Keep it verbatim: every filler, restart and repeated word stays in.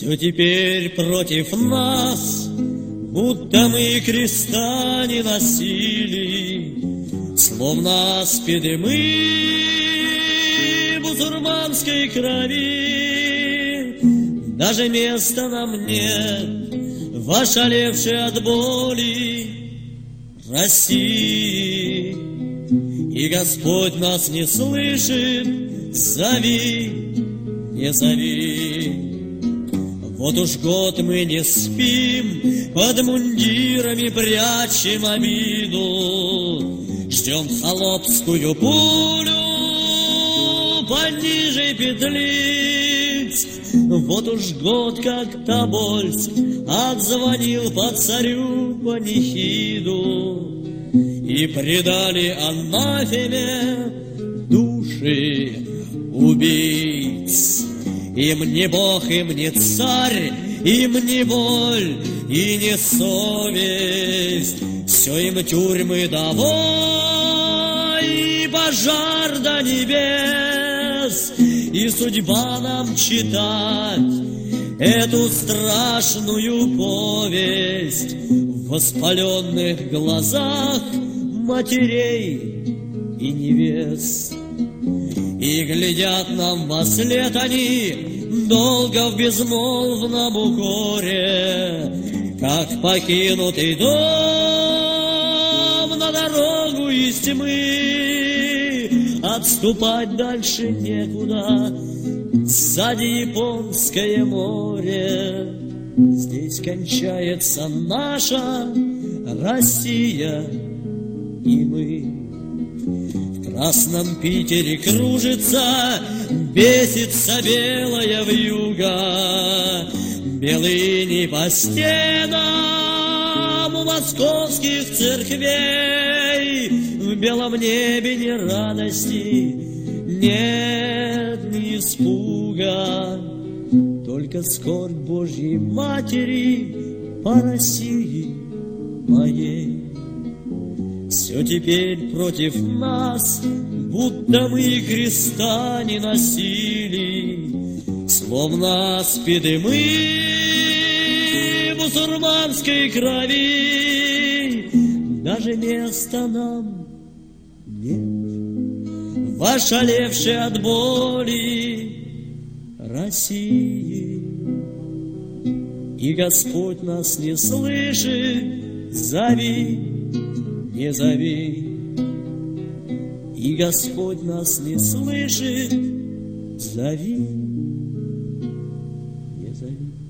Все теперь против нас, будто мы креста не носили, словно аспиды мы бусурманской крови. Даже места нам нет в ошалевшей от боли России. И Господь нас не слышит, зови, не зови. Вот уж год мы не спим, под мундирами прячем обиду, ждем холопскую пулю пониже петлиц. Вот уж год, как Тобольск отзвонил по царю панихиду, и предали анафеме души убийц. Им не Бог, им не царь, им не боль и не совесть. Все им тюрьмы домой и пожар до небес. И судьба нам читать эту страшную повесть в воспаленных глазах матерей и невест. И глядят нам вослед они долго в безмолвном укоре, как покинутый дом на дорогу из тьмы. Отступать дальше некуда, сзади Японское море. Здесь кончается наша Россия и мы. В красном Питере кружится, бесится белая вьюга, белые не по стенам у московских церквей. В белом небе ни радости, нет ни испуга, только скорбь Божьей Матери по России моей. Все теперь против нас, будто мы креста не носили, словно аспиды мы бусурманской крови. Даже места нам нет в ошалевшей от боли России. И Господь нас не слышит, зови, не зови. И Господь нас не слышит, зови, не зови.